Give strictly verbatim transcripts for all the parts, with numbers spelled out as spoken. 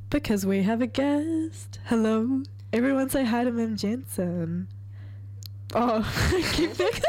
because we have a guest. Hello. Everyone say hi to Mim Jensen. Oh, I keep thinking.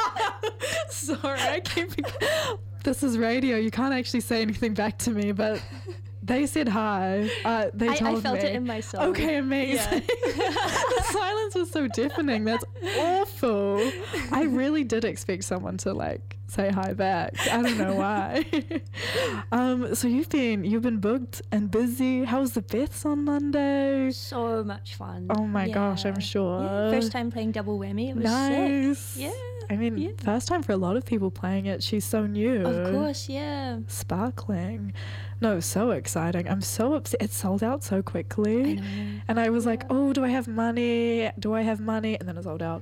Sorry, I keep thinking. This is radio. You can't actually say anything back to me, but they said hi. Uh, they I, told I felt me. it in my soul. Okay, amazing. Yeah. The silence was so deafening. That's awful. I really did expect someone to like say hi back. I don't know why. um, so you've been you've been booked and busy. How was the Beths on Monday? So much fun. Oh my yeah. gosh, I'm sure. Yeah. First time playing double whammy. It was nice. sick. Yeah. I mean, yeah. first time for a lot of people playing it. She's so new. Of course, yeah. Sparkling. No, so exciting. I'm so upset. It sold out so quickly. I know. And I was yeah. like, oh, do I have money? Do I have money? And then it sold out.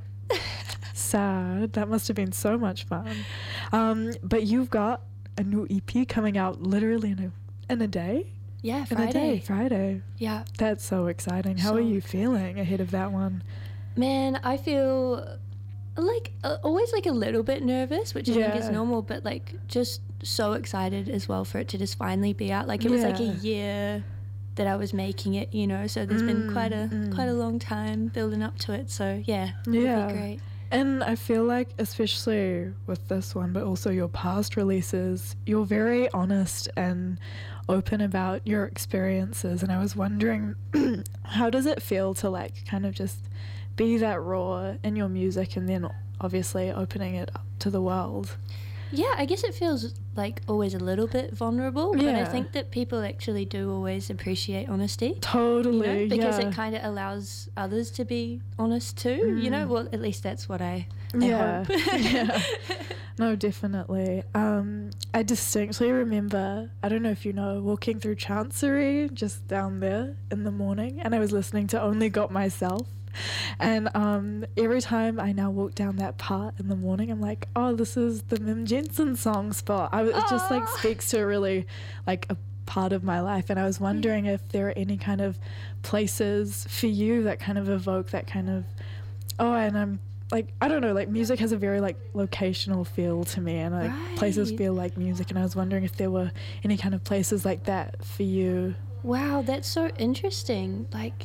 Sad. That must have been so much fun. Um, but you've got a new E P coming out literally in a, in a day? Yeah, Friday. In a day, Friday. Yeah. That's so exciting. How So are you exciting. feeling ahead of that one? Man, I feel like uh, always like a little bit nervous, which I think is Yeah. normal, but like just so excited as well for it to just finally be out. Like it was like a Yeah. year that I was making it, you know, so there's been Mm, quite a mm. quite a long time building up to it. So yeah, it'll Yeah. be great. And I feel like, especially with this one, but also your past releases, you're very honest and open about your experiences. And I was wondering, how does it feel to like kind of just be that raw in your music and then obviously opening it up to the world? Yeah, I guess it feels like always a little bit vulnerable, but I Yeah. think that people actually do always appreciate honesty. Totally, You know, because yeah. it kind of allows others to be honest too, you know? Mm. Well, at least that's what I, I yeah, hope. yeah. No, definitely. Um, I distinctly remember, I don't know if you know, walking through Chancery just down there in the morning, and I was listening to Only Got Myself. And um, every time I now walk down that part in the morning, I'm like, oh, this is the Mim Jensen song spot. I, it just like Aw. speaks to a really like a part of my life. And I was wondering if there are any kind of places for you that kind of evoke that kind of, oh, and I'm like, I don't know, like music has a very like locational feel to me, and like places Right. feel like music. And I was wondering if there were any kind of places like that for you. Wow, that's so interesting. Like,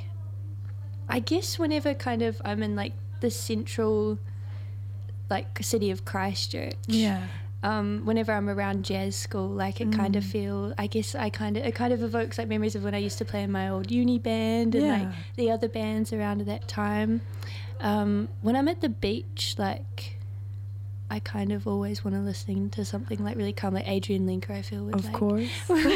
I guess whenever kind of I'm in like the central, like city of Christchurch, Yeah. um, whenever I'm around jazz school, like it kind of Mm. feel, I guess I kind of, it kind of evokes like memories of when I used to play in my old uni band and Yeah. like the other bands around at that time. Um, when I'm at the beach, like I kind of always want to listen to something like really calm, like Adrian Linker, I feel, with Of like, course.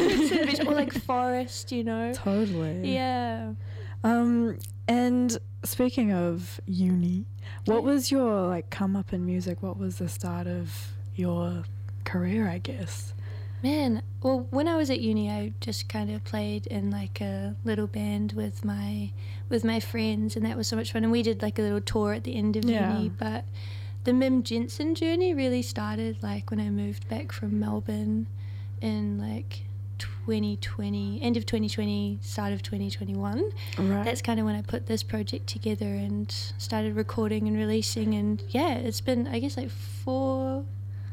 or like Forest, you know? Totally. Yeah. Um, and speaking of uni, what was your like come up in music? What was the start of your career, I guess? Man, well, when I was at uni, I just kind of played in like a little band with my with my friends, and that was so much fun. And we did like a little tour at the end of Yeah. uni. But the Mim Jensen journey really started like when I moved back from Melbourne in like twenty twenty, end of twenty twenty, start of twenty twenty-one. Right. That's kind of when I put this project together and started recording and releasing. And yeah, it's been, I guess, like four,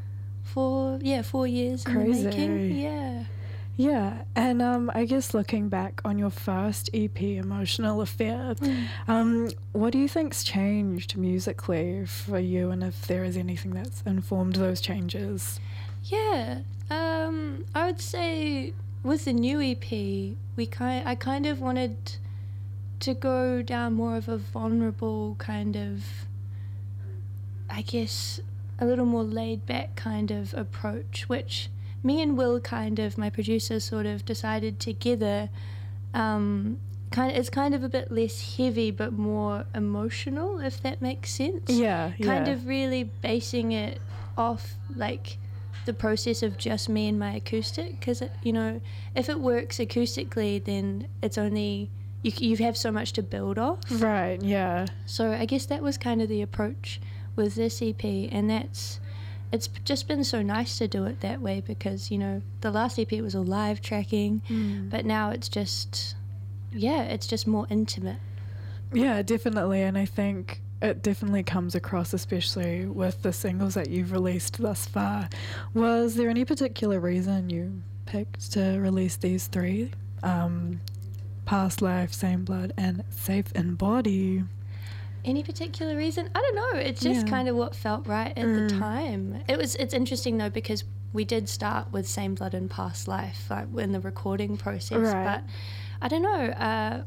four, yeah, four years in Crazy. the making. Yeah. Yeah, and um, I guess looking back on your first E P, Emotional Affair, um, what do you think's changed musically for you, and if there is anything that's informed those changes? Yeah, um, I would say with the new E P, we kind, I kind of wanted to go down more of a vulnerable kind of, I guess, a little more laid back kind of approach, which me and Will kind of, my producer, sort of decided together. Um, kind of, it's kind of a bit less heavy, but more emotional, if that makes sense. Yeah, Kind yeah. of really basing it off like the process of just me and my acoustic, because you know, if it works acoustically, then it's only you you have so much to build off. Right, yeah. So I guess that was kind of the approach with this E P, and that's it's just been so nice to do it that way, because you know the last E P was all live tracking, Mm. but now it's just yeah it's just more intimate. Yeah, definitely, and I think it definitely comes across, especially with the singles that you've released thus far. Was there any particular reason you picked to release these three? Um, Past Life, Same Blood, and Safe in Body. Any particular reason? I don't know. It's just Yeah. kind of what felt right at Mm. the time. It was. It's interesting though because we did start with Same Blood and Past Life, like in the recording process. Right. But I don't know. Uh,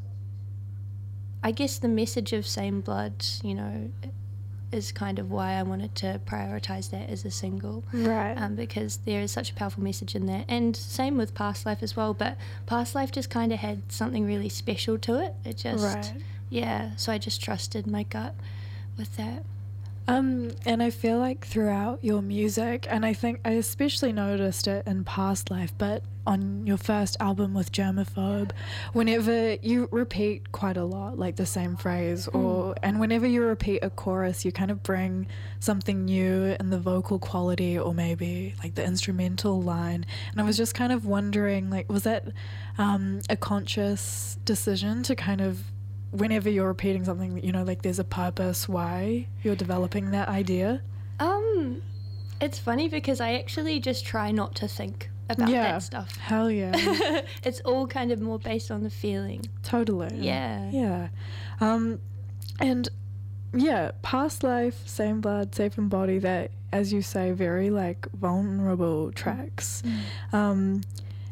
I guess the message of Same Blood, you know, is kind of why I wanted to prioritize that as a single. Right. Um, because there is such a powerful message in that, and same with Past Life as well. But Past Life just kind of had something really special to it. It just, Right. yeah. So I just trusted my gut with that. Um, and I feel like throughout your music, and I think I especially noticed it in Past Life, but on your first album with Germaphobe, whenever you repeat quite a lot, like the same phrase, or and whenever you repeat a chorus, you kind of bring something new in the vocal quality, or maybe like the instrumental line. And I was just kind of wondering, like, was that um, a conscious decision to kind of, whenever you're repeating something, you know, like there's a purpose why you're developing that idea? Um, it's funny because I actually just try not to think about Yeah. that stuff. Hell yeah. It's all kind of more based on the feeling. Totally. Yeah. Yeah. Um, and yeah, Past Life, Same Blood, Safe in Body, that, as you say, very like vulnerable tracks. Um,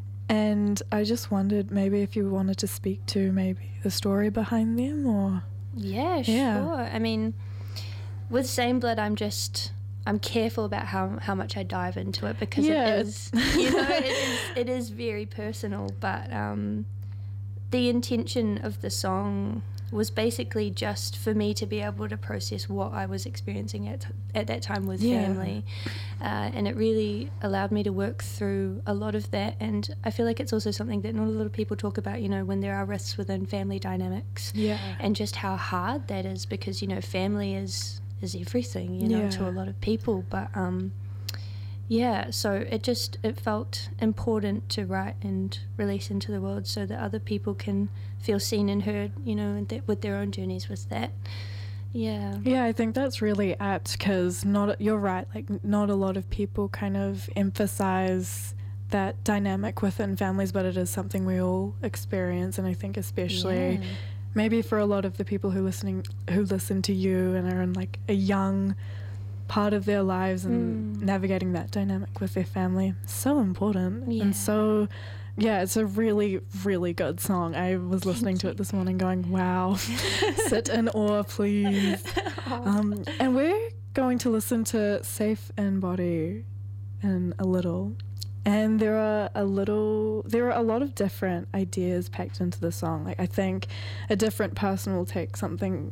and I just wondered maybe if you wanted to speak to maybe the story behind them, or... Yeah, Yeah. sure. I mean, with Same Blood, I'm just I'm careful about how how much I dive into it because Yeah, it is, you know, it is it is very personal. But um, the intention of the song was basically just for me to be able to process what I was experiencing at at that time with Yeah. family, uh, and it really allowed me to work through a lot of that. And I feel like it's also something that not a lot of people talk about, you know, when there are rifts within family dynamics, Yeah. and just how hard that is, because, you know, family is is everything, you know, Yeah. to a lot of people. But um, yeah, so it just it felt important to write and release into the world so that other people can feel seen and heard, you know, and th- with their own journeys with that. Yeah. Yeah, I think that's really apt, because not, you're right, like not a lot of people kind of emphasize that dynamic within families, but it is something we all experience. And I think especially Yeah. maybe for a lot of the people who listening who listen to you and are in like a young part of their lives and Mm. navigating that dynamic with their family, so important. Yeah. And so yeah, it's a really, really good song. I was listening Thank to you. it this morning going, wow, sit in awe, please. Um, and we're going to listen to Safe in Body in a little. And there are a little, there are a lot of different ideas packed into the song. Like, I think a different person will take something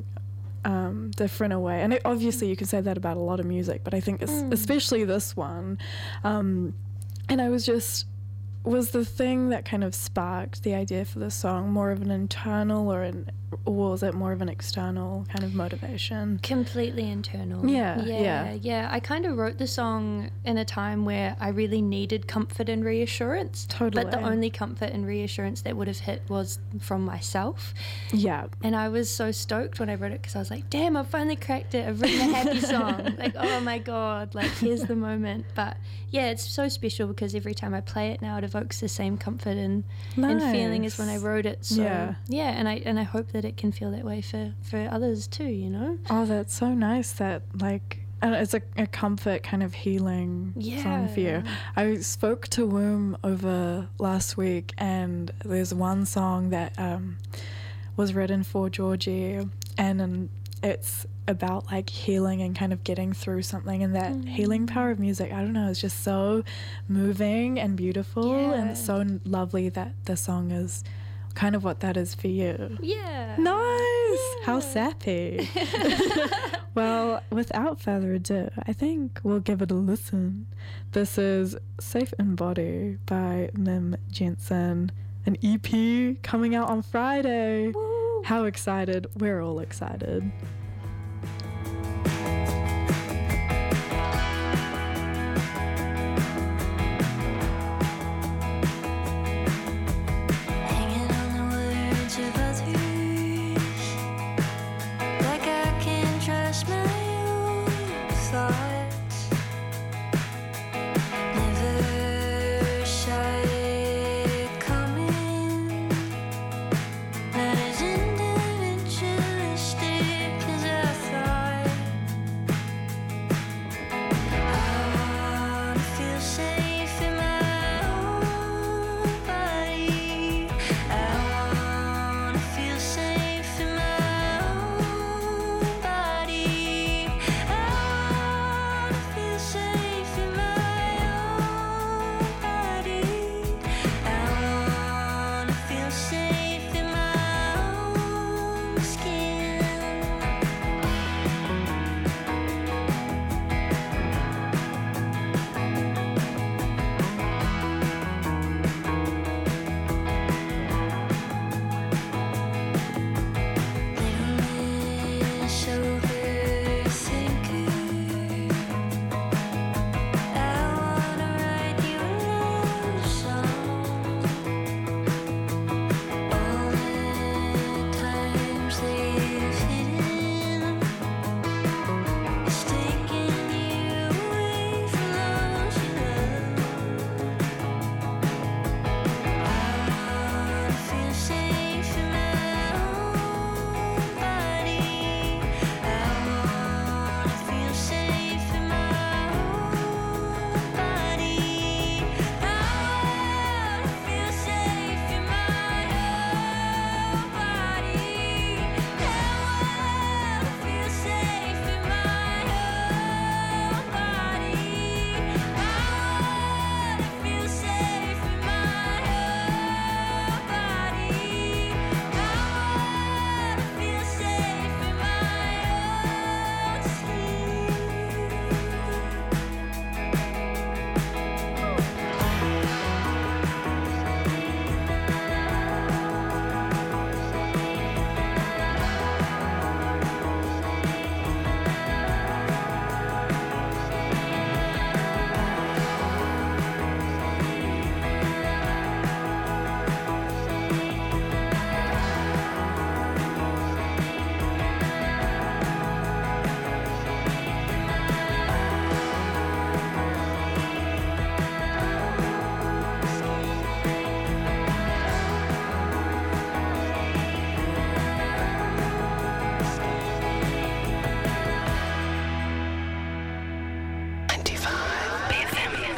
um, different away. And it, obviously you can say that about a lot of music, but I think it's, Mm. especially this one. Um, and I was just, was the thing that kind of sparked the idea for the song more of an internal, or an, or was it more of an external kind of motivation? Completely internal. Yeah, yeah, yeah. yeah. I kind of wrote the song in a time where I really needed comfort and reassurance. Totally. But the only comfort and reassurance that would have hit was from myself. Yeah. And I was so stoked when I wrote it because I was like, damn, I've finally cracked it. I've written a happy song. Like, oh my God, like, here's the moment. But yeah, it's so special because every time I play it now, it evokes the same comfort and, and feeling as when I Nice. wrote it. So Yeah. yeah, and I and I hope that it can feel that way for, for others too, you know? Oh, that's so nice that, like, and it's a, a comfort kind of healing song for you. Yeah. I spoke to Womb over last week, and there's one song that um, was written for Georgie, and um, it's about like healing and kind of getting through something, and that Mm. healing power of music, I don't know, it's just so moving and beautiful, and Yeah. it's so n- lovely that the song is kind of what that is for you. Yeah. Nice! How Yeah. sappy. Well, without further ado, I think we'll give it a listen. This is Safe in Body by Mim Jensen, an E P coming out on Friday. Woo. How excited. We're all excited.